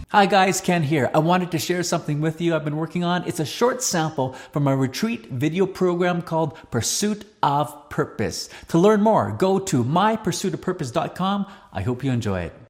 Hi guys, Ken here. I wanted to share something with you I've been working on. It's a short sample from a retreat video program called Pursuit of Purpose. To learn more, go to mypursuitofpurpose.com. I hope you enjoy it.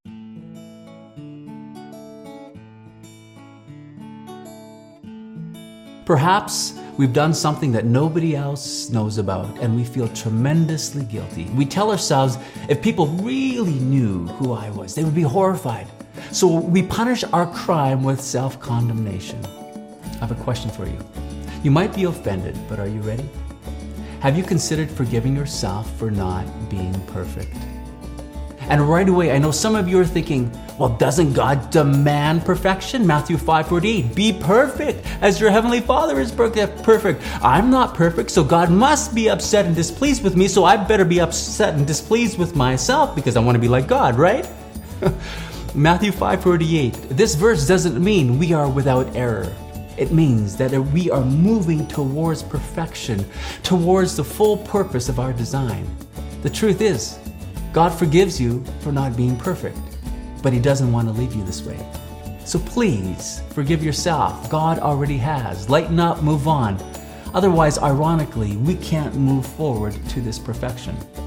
Perhaps we've done something that nobody else knows about and we feel tremendously guilty. We tell ourselves, if people really knew who I was, they would be horrified. So we punish our crime with self-condemnation. I have a question for you. You might be offended, but are you ready? Have you considered forgiving yourself for not being perfect? And right away, I know some of you are thinking, well, doesn't God demand perfection? Matthew 5:48, be perfect as your heavenly Father is perfect. I'm not perfect, so God must be upset and displeased with me, so I better be upset and displeased with myself because I want to be like God, right? Matthew 5:48, this verse doesn't mean we are without error. It means that we are moving towards perfection, towards the full purpose of our design. The truth is, God forgives you for not being perfect, but He doesn't want to leave you this way. So please, forgive yourself. God already has. Lighten up, move on. Otherwise, ironically, we can't move forward to this perfection.